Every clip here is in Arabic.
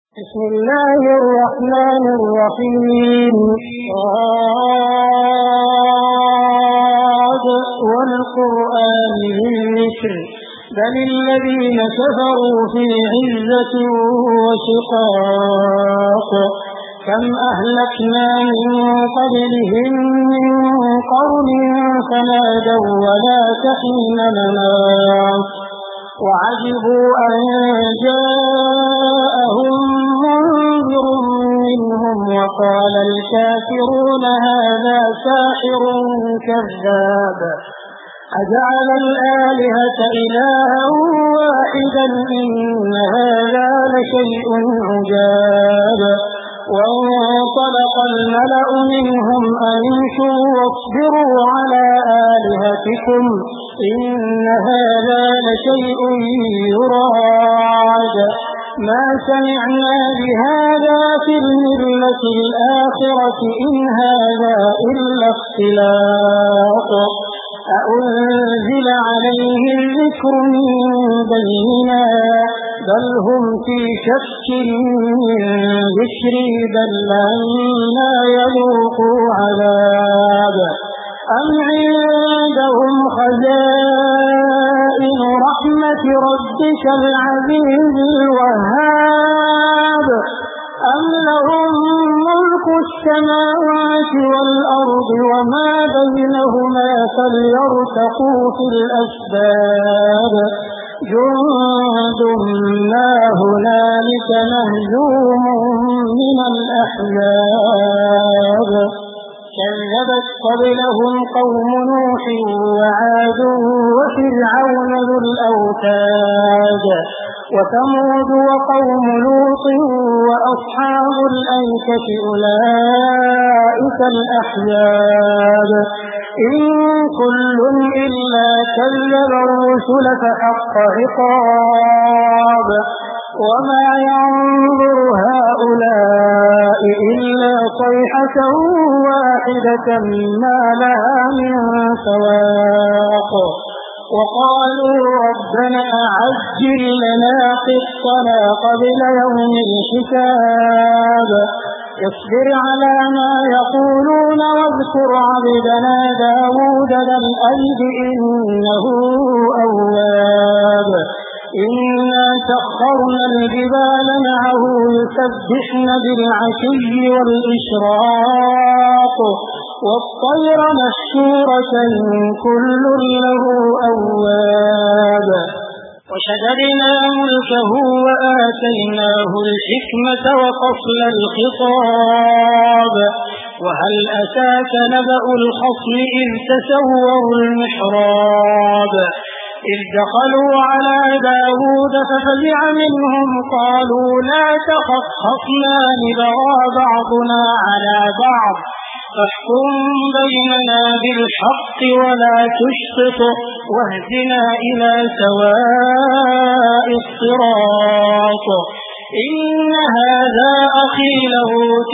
بسم الله الرحمن الرحيم. صاد والقرآن الذكر بل الذين كفروا في عزة وشقاق كم أهلكنا من قبلهم من قرن فنادوا ولا حين مناص وعجبوا أن جاءهم منذر منهم وقال الكافرون هذا ساحر كذاب أجعل الآلهة إلها واحدا إن هذا لشيء عجاب وانطلق الملأ منهم أن امشوا واصبروا على آلهتكم إن هذا لشيء يراد ما سمعنا بهذا في الملة الآخرة إن هذا إلا اختلاق أأنزل عليه الذكر من بيننا بل هم في شك من ذكري بل لما يذوقوا عذاب أم عندهم خزائن رحمة ربك العزيز الوهاب أم لهم ملك السماوات والأرض وما بينهما فليرتقوا في الأسباب جند ما هنالك مهزوم من الأحزاب كذبت قبلهم قوم نوح وعاد وفرعون ذو الأوتاد وثمود وقوم لوط وأصحاب الأيكة أولئك الأحزاب إن كل إلا كذب الرسل فحق عقاب وما ينظر هؤلاء إلا صيحة واحدة ما لها من فواق وقالوا ربنا عجل لنا قسطنا قبل يوم الحساب اصبر على ما يقولون واذكر عبدنا داود ذا الأيد إنه أواب إنا سخرنا الجبال معه يسبحن بالعشي والإشراق والطير محشورة كل له أواب وشددنا ملكه وآتيناه الحكمة وفصل الخطاب وهل أتاك نبأ الخصم إذ تسوروا المحراب إذ دخلوا على داود ففزع منهم قالوا لا تخف خصمان بغى بعضنا على بعض فاحكم بيننا بالحق ولا تشطط واهدنا إلى سواء الصراط إن هذا أخي له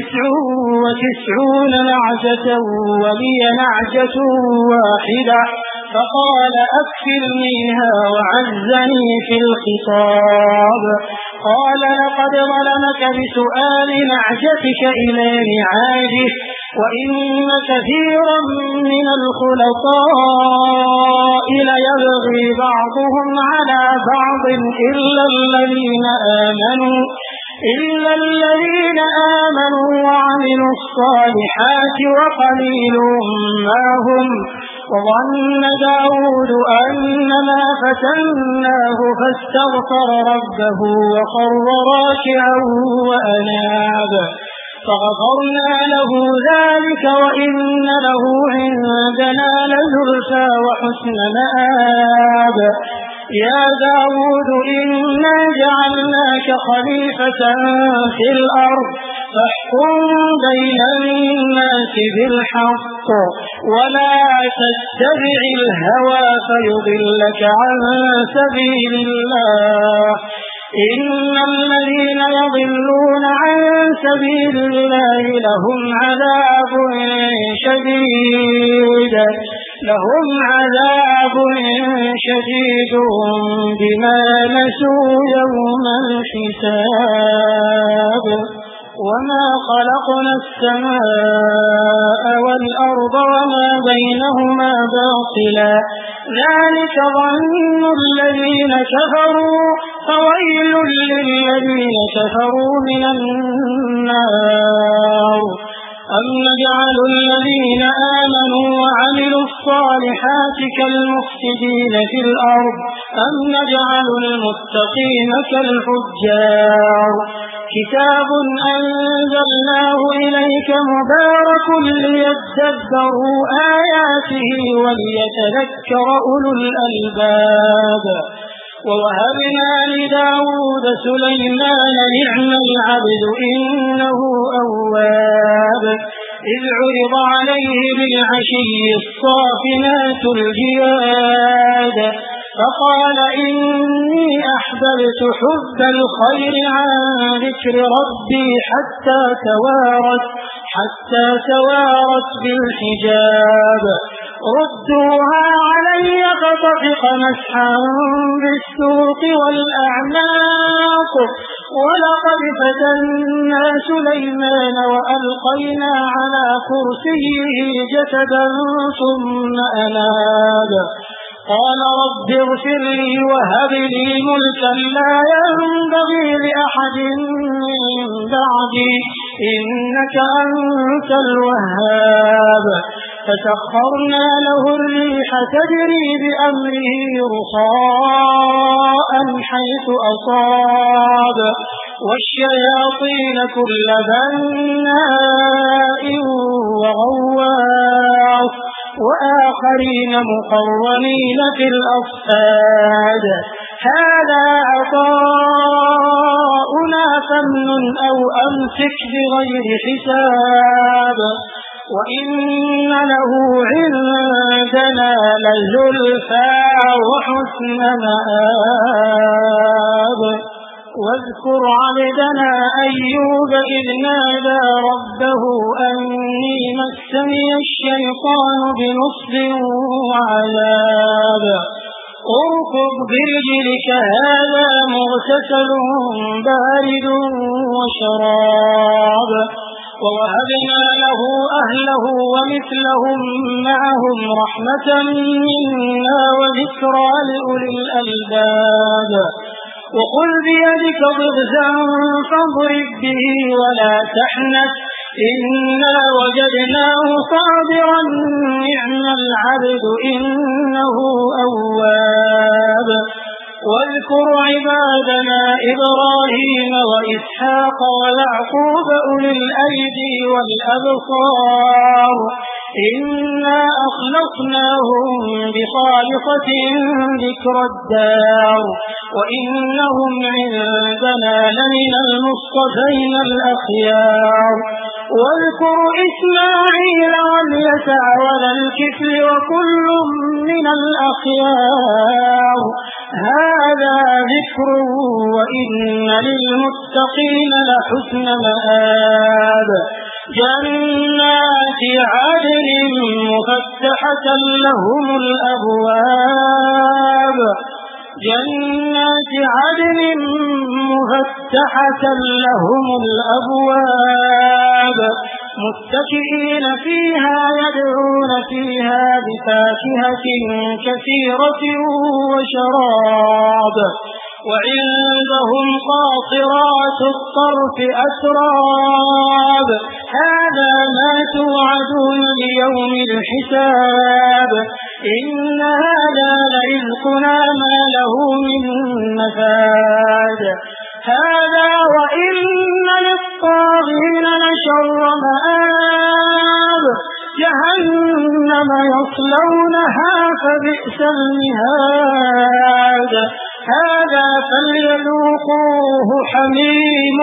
99 نعجة ولي نعجة واحدة فقال أكفلنيها وعزني في الخطاب قال لقد ظلمك بسؤال نعجتك إلى نعاجه وإن كثيرا من الخلطاء ليبغي بعضهم على بعض إلا الذين آمنوا وعملوا الصالحات وقليل ما هم وظن داود أنما فتناه فاستغفر ربه وخر راكعا وأناب فغفرنا له ذلك وإن له عندنا لزلفى وحسن مآب يا داود إنا جعلناك خليفة في الأرض فاحكم بين الناس بالحق ولا تتبع الهوى فيضلك عن سبيل الله إن الذين يضلون عن سبيل الله لهم عذاب شديد بما نسوا يوم الحساب. وما خلقنا السماء والأرض وما بينهما باطلا ذلك ظن الذين كفروا فويل للذين كفروا من النار أم نجعل الذين آمنوا وعملوا الصالحات كالمفسدين في الأرض أم نجعل المتقين كالفجار كتاب أنزلناه إليك مبارك ليدبروا آياته وليتذكر أولو الألباب ووهبنا لداود سليمان نعم العبد إنه أواب إذ عرض عليه بالعشي الصافنات الجياد فقال إني أحببت حب الخير عن ذكر ربي حتى توارت بالحجاب ردوها علي فطفق مسحا بالسوق والأعناق ولقد فتنا سليمان وألقينا على كرسيه جسدا ثم أناب قال رب اغفر لي وهب لي ملكا لا ينبغي لأحد من بعدي إنك أنت الوهاب فسخرنا له الريح تجري بأمره رخاء حيث أصاب والشياطين كل بناء وغواص وآخرين مقرنين في الأصفاد هذا عطاؤنا فامنن أو أمسك بغير حساب وإن له عندنا لزلفى وحسن مآب واذكر عبدنا أيوب إذ نادى ربه أني مسني الشيطان بنصب وعذاب اركض برجلك هذا مغتسل بارد وشراب ووهبنا له أهله ومثلهم معهم رحمة منا وذكرى لأولي الألباب وقل بيدك ضغزا فاضرب به ولا تحنث إنا وجدناه صابرا نعم العبد إنه أواب واذكر عبادنا إبراهيم وإسحاق ويعقوب أولي الأيدي والأبصار إنا أخلصناهم بخالصة ذكر الدار وإنهم عندنا لمن المصطفين الأخيار واذكر إسماعيل واليسع وذا الكفل وكل من الأخيار هذا ذكر وإن للمتقين لحسن مآب جنات عدن مفتحة لهم الأبواب متكئين فيها يدعون فيها بفاكهة كثيرة وشراب وعندهم قاصرات الطرف أتراب هذا ما توعدون ليوم الحساب إن هذا لرزقنا ما له من نفاد هذا وإن للطاغين لشر مآب جهنم يصلونها فبئس المهاد هذا فليذوقوه حميم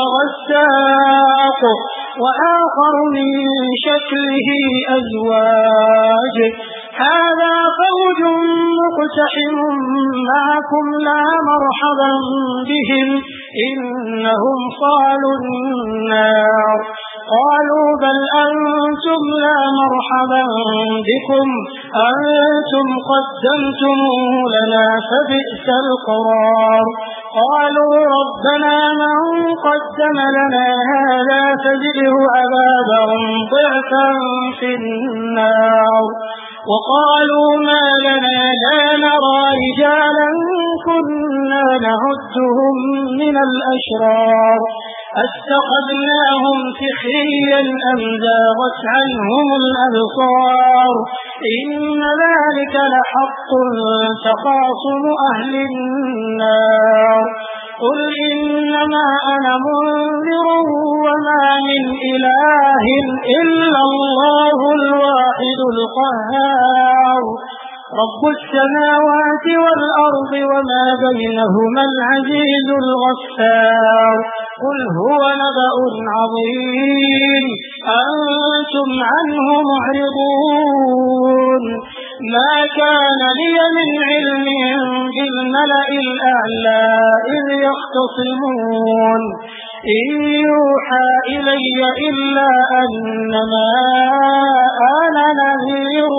وغساق وآخر من شكله أزواج هذا فوج مقتحم معكم لا مرحبا بهم إنهم صالوا النار قالوا بل أنتم لا مرحبا بكم أنتم قدمتموه لنا فبئس القرار قالوا ربنا من قدم لنا هذا فزده عذابا ضعفا في النار وقالوا ما لنا لا نرى رجالا كنا نعدهم من الأشرار أتخذناهم سخريا أم زاغت عنهم الأبصار إن ذلك لحق تخاصم أهل النار قل إنما أنا منذر وما من إله إلا الله الواحد القهار رب السماوات والأرض وما بينهما العزيز الغفار قل هو نبأ عظيم أنتم عنه معرضون ما كان لي من علم بالملأ الأعلى إذ يختصمون إن يوحى إلي إلا أنما أنا نذير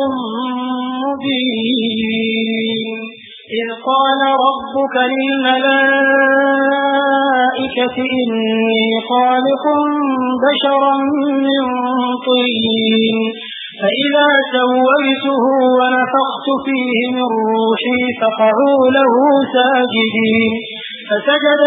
مبين إذ قال ربك للملائكة إني خالق بشرا من طين فإذا سويته ونفخت فيه من روحي فقعوا له ساجدين فسجد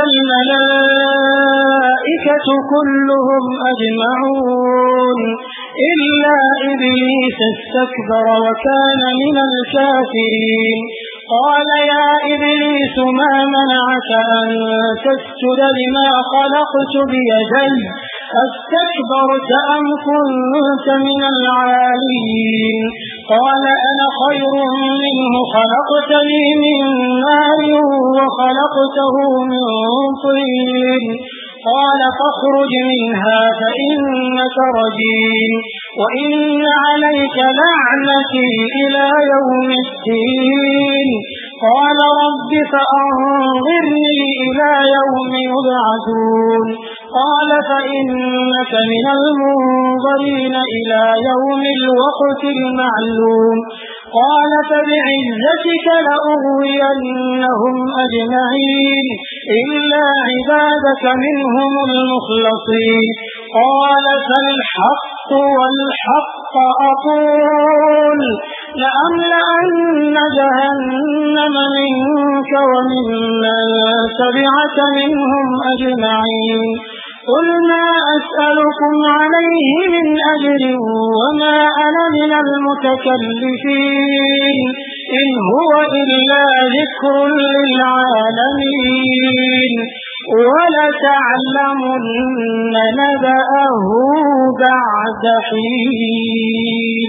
الملائكة كلهم أجمعون إلا إبليس استكبر وكان من الكافرين قال يا إبليس ما منعك أن تسجد لما خلقت بيدي أستكبرت أم كنت من العالين قال أنا خير منه خلقتني من نار وخلقته من طين قال فاخرج منها فإنك رجيم وإن عليك لعنتي إلى يوم الدين قال رب فأنظرني إلى يوم يبعثون قال فإنك من المنظرين إلى يوم الوقت المعلوم قال فبعزتك لأغوينهم أجمعين إلا عبادك منهم المخلصين قال فالحق والحق أقول لأملأن جهنم منك وممن تبعك منهم أجمعين قل ما أسألكم عليه من أجر وما أنا من المتكلفين إن هو إلا ذكر للعالمين ولتعلمن نبأه بعد حين